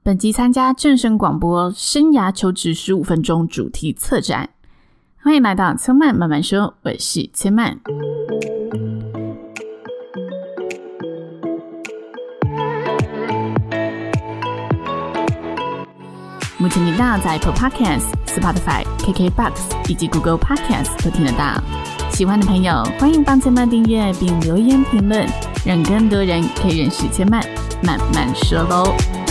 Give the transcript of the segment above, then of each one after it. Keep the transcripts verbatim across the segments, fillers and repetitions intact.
本集参加正声广播生涯求职十五分钟主题策展。欢迎来到千曼慢慢说，我是千曼。目前频道在 Apple Podcast、Spotify、K K B O X 以及 Google Podcast 都听得到。喜欢的朋友欢迎帮千曼订阅并留言评论，让更多人可以认识千曼慢慢说咯。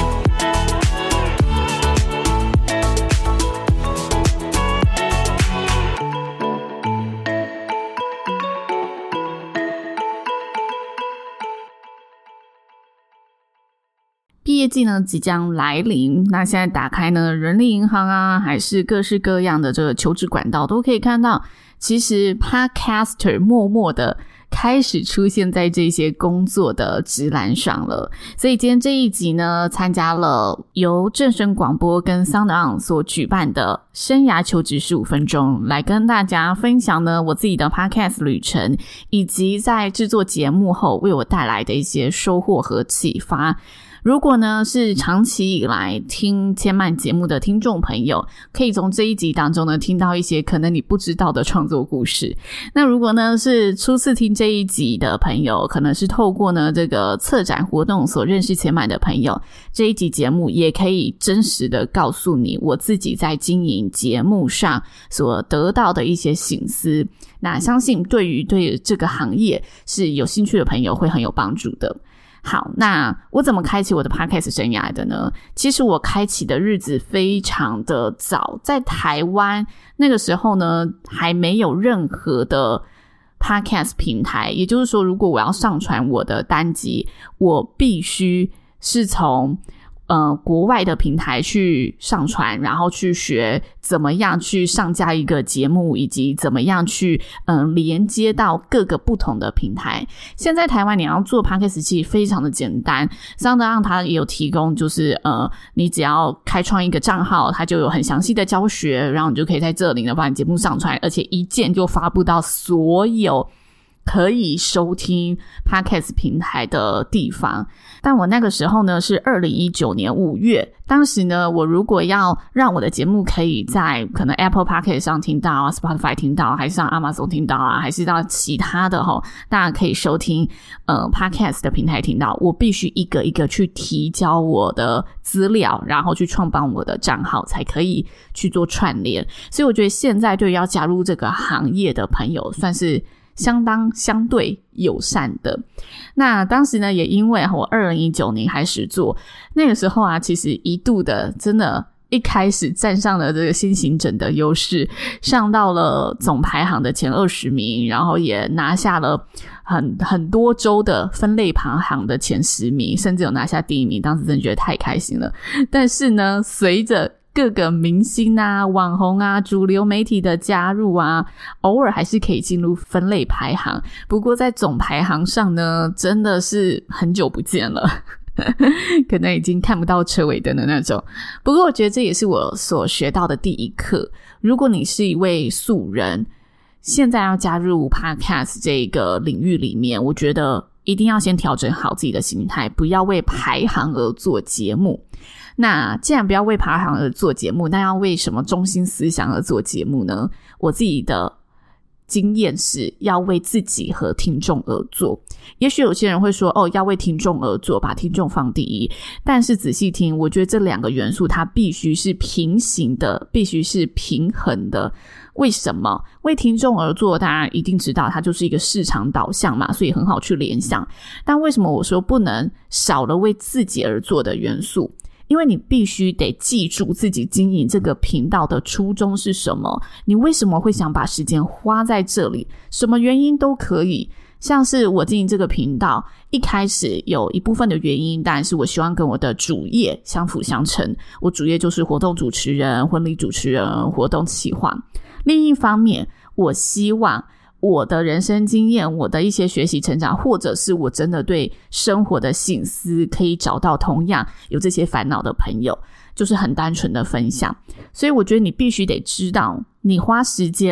毕业季呢即将来临，那现在打开呢人力银行啊，还是各式各样的这个求职管道，都可以看到其实 Podcaster 默默的开始出现在这些工作的职栏上了。所以今天这一集呢，参加了由正声广播跟 Sound On 所举办的生涯求职十五分钟，来跟大家分享呢我自己的 Podcast 旅程，以及在制作节目后为我带来的一些收获和启发。如果呢是长期以来听千曼节目的听众朋友，可以从这一集当中呢听到一些可能你不知道的创作故事。那如果呢是初次听这一集的朋友，可能是透过呢这个策展活动所认识千曼的朋友，这一集节目也可以真实的告诉你我自己在经营节目上所得到的一些省思。那相信对于对这个行业是有兴趣的朋友会很有帮助的。好，那我怎么开启我的 podcast 生涯的呢？其实我开启的日子非常的早，在台湾那个时候呢还没有任何的 podcast 平台，也就是说如果我要上传我的单集，我必须是从呃，国外的平台去上传，然后去学怎么样去上架一个节目，以及怎么样去嗯、呃、连接到各个不同的平台。现在台湾你要做 Podcast 其实非常的简单， Sound On 它也有提供，就是呃你只要开创一个账号，它就有很详细的教学，然后你就可以在这里呢把你节目上传，而且一键就发布到所有可以收听 Podcast 平台的地方。但我那个时候呢是二零一九年五月，当时呢我如果要让我的节目可以在可能 Apple Podcast 上听到啊， Spotify 听到，还是上 Amazon 听到啊，还是到其他的齁大家可以收听呃 Podcast 的平台听到，我必须一个一个去提交我的资料，然后去创办我的账号，才可以去做串联。所以我觉得现在对于要加入这个行业的朋友算是相当相对友善的。那当时呢也因为我二零一九年开始做，那个时候啊其实一度的真的一开始站上了这个先行者的优势，上到了总排行的前二十名，然后也拿下了很很多周的分类排行的前十名，甚至有拿下第一名，当时真的觉得太开心了。但是呢随着各个明星啊、网红啊、主流媒体的加入啊，偶尔还是可以进入分类排行，不过在总排行上呢真的是很久不见了可能已经看不到车尾灯的那种。不过我觉得这也是我所学到的第一课，如果你是一位素人，现在要加入 Podcast 这个领域里面，我觉得一定要先调整好自己的心态，不要为排行而做节目。那既然不要为排行而做节目，那要为什么中心思想而做节目呢？我自己的经验是要为自己和听众而做。也许有些人会说哦，要为听众而做，把听众放第一，但是仔细听，我觉得这两个元素它必须是平行的，必须是平衡的。为什么？为听众而做，当然一定知道它就是一个市场导向嘛，所以很好去联想。但为什么我说不能少了为自己而做的元素？因为你必须得记住自己经营这个频道的初衷是什么，你为什么会想把时间花在这里，什么原因都可以。像是我经营这个频道一开始有一部分的原因，当然是我希望跟我的主业相辅相成，我主业就是活动主持人、婚礼主持人、活动企划。另一方面，我希望我的人生经验，我的一些学习成长，或者是我真的对生活的省思，可以找到同样有这些烦恼的朋友，就是很单纯的分享。所以我觉得你必须得知道，你花时间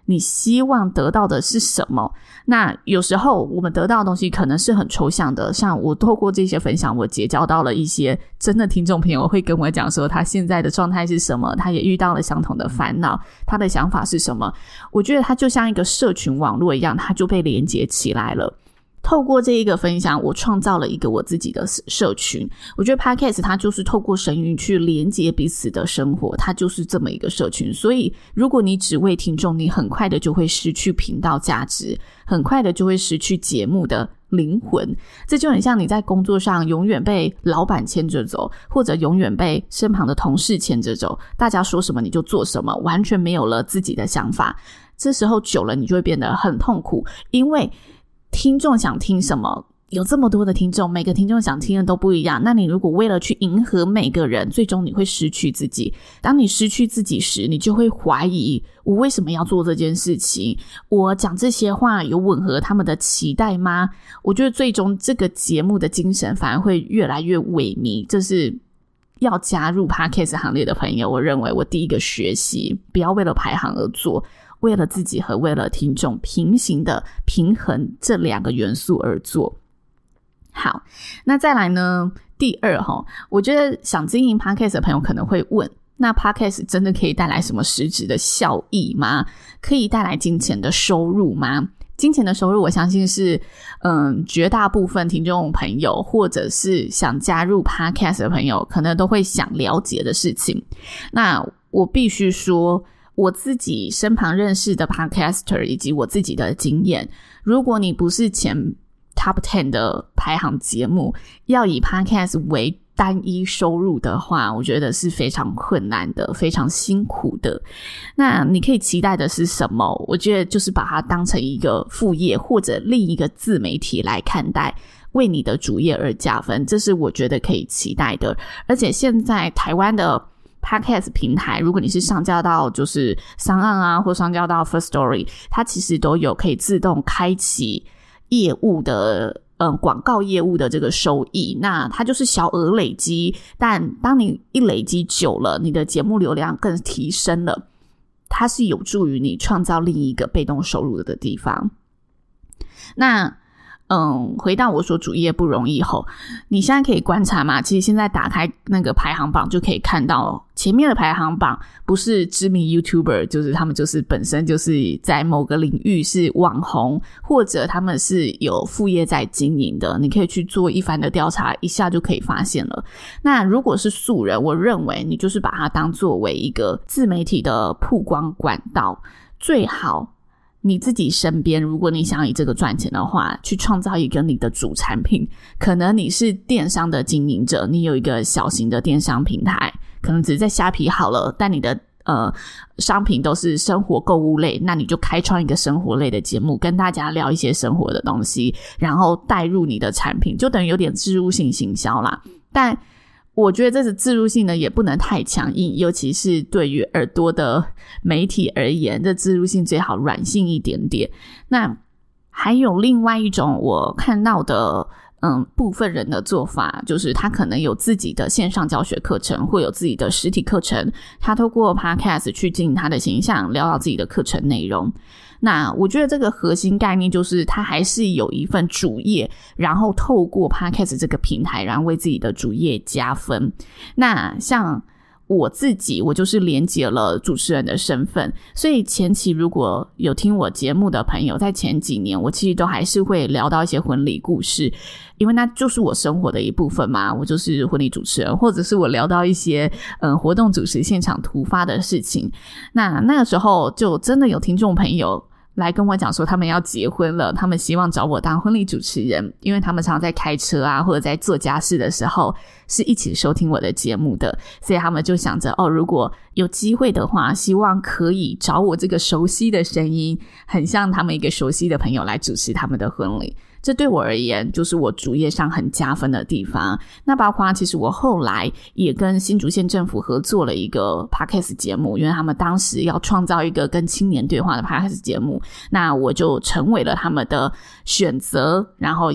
你希望得到的是什么。那有时候我们得到的东西可能是很抽象的，像我透过这些分享，我结交到了一些真的听众朋友，会跟我讲说他现在的状态是什么，他也遇到了相同的烦恼，他的想法是什么。我觉得他就像一个社群网络一样，他就被连接起来了。透过这一个分享，我创造了一个我自己的社群。我觉得 Podcast 它就是透过声音去连接彼此的生活，它就是这么一个社群。所以如果你只为听众，你很快的就会失去频道价值，很快的就会失去节目的灵魂。这就很像你在工作上永远被老板牵着走，或者永远被身旁的同事牵着走，大家说什么你就做什么，完全没有了自己的想法。这时候久了你就会变得很痛苦，因为听众想听什么，有这么多的听众，每个听众想听的都不一样，那你如果为了去迎合每个人，最终你会失去自己。当你失去自己时，你就会怀疑我为什么要做这件事情，我讲这些话有吻合他们的期待吗？我觉得最终这个节目的精神反而会越来越萎靡。这是要加入 Podcast 行列的朋友，我认为我第一个学习，不要为了排行而做，为了自己和为了听众平行的平衡这两个元素而做。好，那再来呢，第二齁，我觉得想经营 Podcast 的朋友可能会问，那 Podcast 真的可以带来什么实质的效益吗？可以带来金钱的收入吗？金钱的收入我相信是嗯，绝大部分听众朋友或者是想加入 Podcast 的朋友可能都会想了解的事情。那我必须说，我自己身旁认识的 Podcaster 以及我自己的经验，如果你不是前 Top 十 的排行节目，要以 Podcast 为单一收入的话，我觉得是非常困难的，非常辛苦的。那你可以期待的是什么？我觉得就是把它当成一个副业或者另一个自媒体来看待，为你的主业而加分，这是我觉得可以期待的。而且现在台湾的 Podcast 平台，如果你是上架到就是SoundOn啊，或上架到 Firstory， 它其实都有可以自动开启业务的嗯，广告业务的这个收益，那它就是小额累积，但当你一累积久了，你的节目流量更提升了，它是有助于你创造另一个被动收入的地方。那嗯，回到我说主业不容易后，你现在可以观察嘛，其实现在打开那个排行榜就可以看到前面的排行榜不是知名 YouTuber， 就是他们就是本身就是在某个领域是网红，或者他们是有副业在经营的，你可以去做一番的调查，一下就可以发现了。那如果是素人，我认为你就是把它当作为一个自媒体的曝光管道，最好你自己身边，如果你想以这个赚钱的话，去创造一个你的主产品。可能你是电商的经营者，你有一个小型的电商平台，可能只是在虾皮好了，但你的呃商品都是生活购物类，那你就开创一个生活类的节目，跟大家聊一些生活的东西，然后带入你的产品，就等于有点置入性行销啦。但我觉得这是置入性呢，也不能太强硬，尤其是对于耳朵的媒体而言，这置入性最好软性一点点。那还有另外一种我看到的嗯，部分人的做法，就是他可能有自己的线上教学课程，或有自己的实体课程，他透过 Podcast 去经营他的形象，聊到自己的课程内容。那我觉得这个核心概念就是他还是有一份主业，然后透过 Podcast 这个平台，然后为自己的主业加分。那像我自己，我就是连接了主持人的身份，所以前期如果有听我节目的朋友，在前几年我其实都还是会聊到一些婚礼故事，因为那就是我生活的一部分嘛，我就是婚礼主持人，或者是我聊到一些嗯活动主持现场突发的事情。那那个时候就真的有听众朋友来跟我讲说他们要结婚了，他们希望找我当婚礼主持人，因为他们常常在开车啊，或者在做家事的时候是一起收听我的节目的，所以他们就想着哦，如果有机会的话，希望可以找我这个熟悉的声音，很像他们一个熟悉的朋友来主持他们的婚礼。这对我而言就是我主业上很加分的地方。那包括其实我后来也跟新竹县政府合作了一个 Podcast 节目，因为他们当时要创造一个跟青年对话的 Podcast 节目，那我就成为了他们的选择，然后也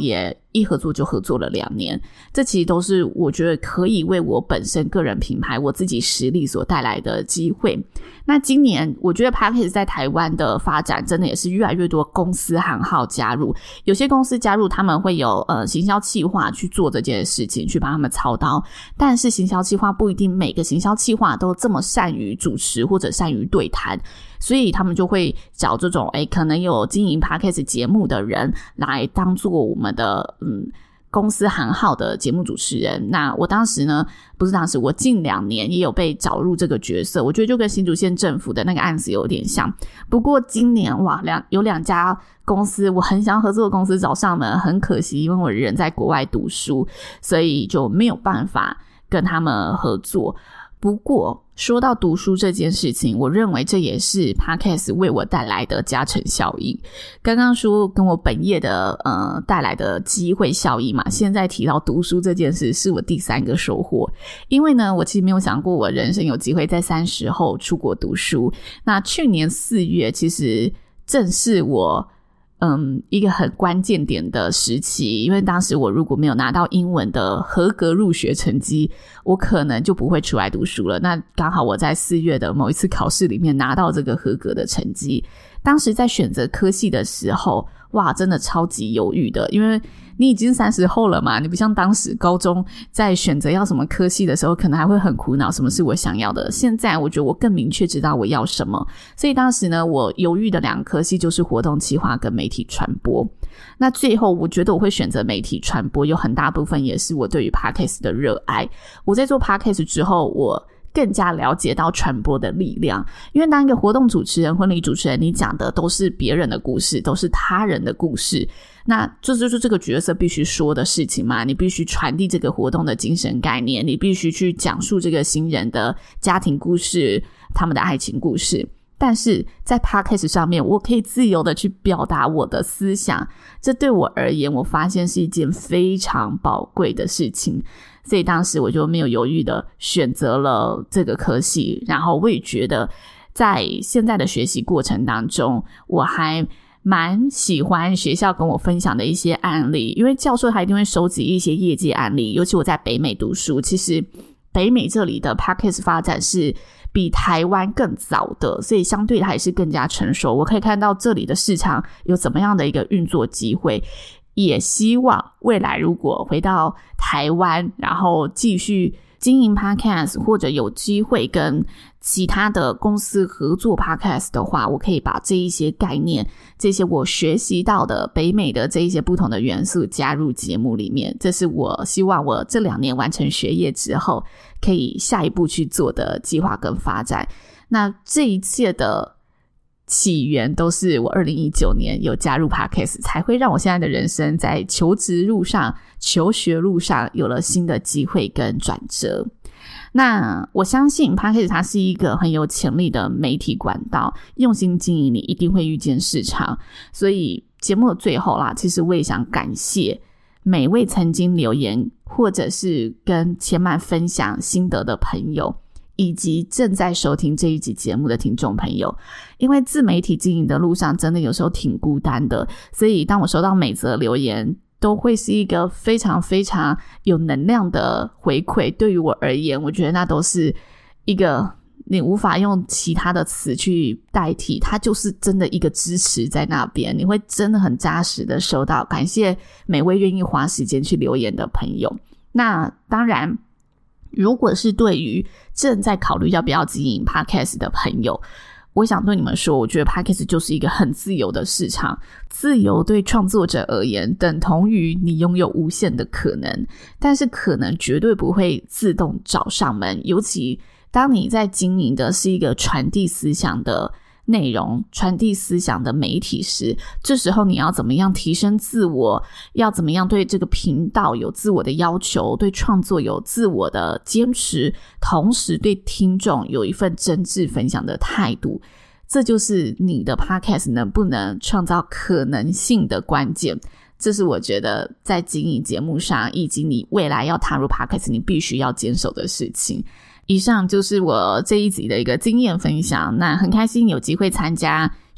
一合作就合作了两年，这其实都是我觉得可以为我本身个人品牌我自己实力所带来的机会。那今年我觉得 Podcast 在台湾的发展真的也是越来越多公司行号加入，有些公司加入他们会有呃行销企划去做这件事情，去帮他们操刀，但是行销企划不一定每个行销企划都这么善于主持或者善于对谈，所以他们就会找这种诶可能有经营 Podcast 节目的人来当做我们的嗯公司行号的节目主持人。那我当时呢不是当时我近两年也有被找入这个角色，我觉得就跟新竹县政府的那个案子有点像。不过今年哇两有两家公司我很想合作的公司找上门，很可惜因为我人在国外读书，所以就没有办法跟他们合作。不过说到读书这件事情，我认为这也是 Podcast 为我带来的加成效应。刚刚说跟我本业的呃带来的机会效益嘛，现在提到读书这件事是我第三个收获。因为呢我其实没有想过我人生有机会在三十后出国读书。那去年四月其实正是我嗯，一个很关键点的时期，因为当时我如果没有拿到英文的合格入学成绩，我可能就不会出来读书了。那刚好我在四月的某一次考试里面拿到这个合格的成绩，当时在选择科系的时候，哇，真的超级犹豫的，因为你已经三十后了嘛，你不像当时高中在选择要什么科系的时候可能还会很苦恼什么是我想要的，现在我觉得我更明确知道我要什么。所以当时呢我犹豫的两个科系就是活动企划跟媒体传播。那最后我觉得我会选择媒体传播，有很大部分也是我对于 Podcast 的热爱。我在做 Podcast 之后，我更加了解到传播的力量，因为当一个活动主持人、婚礼主持人，你讲的都是别人的故事，都是他人的故事，那这就是这个角色必须说的事情嘛，你必须传递这个活动的精神概念，你必须去讲述这个新人的家庭故事，他们的爱情故事。但是在 Podcast 上面我可以自由的去表达我的思想，这对我而言我发现是一件非常宝贵的事情。所以当时我就没有犹豫的选择了这个科系，然后我也觉得在现在的学习过程当中，我还蛮喜欢学校跟我分享的一些案例，因为教授他一定会收集一些业界案例，尤其我在北美读书，其实北美这里的 Podcast 发展是比台湾更早的，所以相对它也是更加成熟，我可以看到这里的市场有怎么样的一个运作机会。也希望未来如果回到台湾，然后继续经营 Podcast 或者有机会跟其他的公司合作 Podcast 的话，我可以把这一些概念，这些我学习到的北美的这一些不同的元素加入节目里面，这是我希望我这两年完成学业之后可以下一步去做的计划跟发展。那这一切的起源都是我二零一九年有加入 Podcast， 才会让我现在的人生在求职路上、求学路上有了新的机会跟转折。那我相信 Podcast 它是一个很有潜力的媒体管道，用心经营你一定会遇见市场。所以节目的最后啦，其实我也想感谢每位曾经留言或者是跟千曼分享心得的朋友，以及正在收听这一集节目的听众朋友。因为自媒体经营的路上真的有时候挺孤单的，所以当我收到每则留言都会是一个非常非常有能量的回馈，对于我而言我觉得那都是一个你无法用其他的词去代替，它就是真的一个支持在那边，你会真的很扎实的收到。感谢每位愿意花时间去留言的朋友。那当然如果是对于正在考虑要不要经营 Podcast 的朋友，我想对你们说，我觉得 Podcast 就是一个很自由的市场，自由对创作者而言等同于你拥有无限的可能，但是可能绝对不会自动找上门，尤其当你在经营的是一个传递思想的内容、传递思想的媒体时，这时候你要怎么样提升自我，要怎么样对这个频道有自我的要求，对创作有自我的坚持，同时对听众有一份真挚分享的态度，这就是你的 Podcast 能不能创造可能性的关键。这是我觉得在经营节目上以及你未来要踏入 Podcast 你必须要坚守的事情。以上就是我这一集的一个经验分享，那很开心有机会参加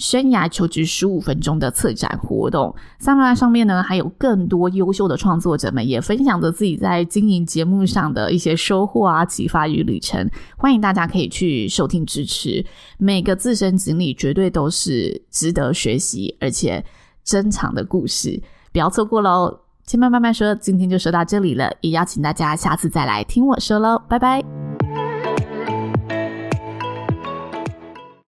生涯求职十五分钟的策展活动。Sunline上面呢还有更多优秀的创作者们也分享着自己在经营节目上的一些收获啊、启发与旅程，欢迎大家可以去收听支持。每个自身经历绝对都是值得学习而且珍藏的故事，不要错过咯。千曼慢慢说今天就说到这里了，也邀请大家下次再来听我说咯，拜拜。